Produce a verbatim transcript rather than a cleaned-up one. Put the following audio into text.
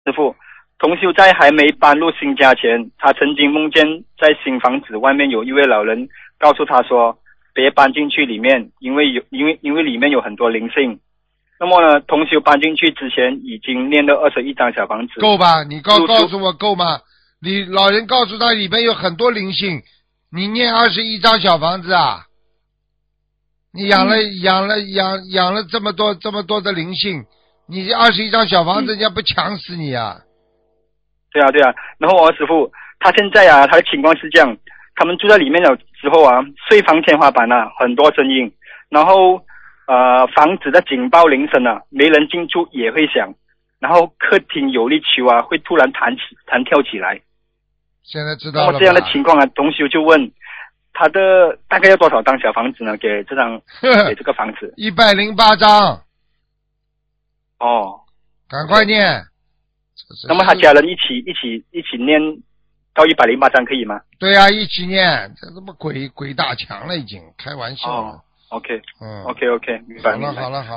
师傅，同修在还没搬入新家前，他曾经梦见在新房子外面有一位老人告诉他说，别搬进去里面，因为有因为因为里面有很多灵性。那么呢，同修搬进去之前已经念了二十一张小房子， 够吧？你告入住告诉我够吗？你老人告诉他里面有很多灵性，你念二十一张小房子啊？你养了、 嗯养了养养了这么多这么多的灵性，你这二十一张小房子， 嗯人家不抢死你啊？ 对啊对啊，然后我师傅他现在啊，他的情况是这样，他们住在里面了之后啊，睡房天花板啊很多声音，然后呃房子的警报铃声啊，没人进出也会响，然后客厅有粒球啊会突然弹起弹跳起来。 现在知道了吧？ 那么这样的情况啊，同修就问他的大概要多少张小房子呢？给这张给这个房子一百零八张， 哦， 赶快念。 那么他家人一起一起一起念到一百零八张可以吗？ 对呀、一起念，这他妈鬼鬼打墙了，已经开玩笑了。 哦，OK， 嗯 OK OK，明白好了明白。 好了好了。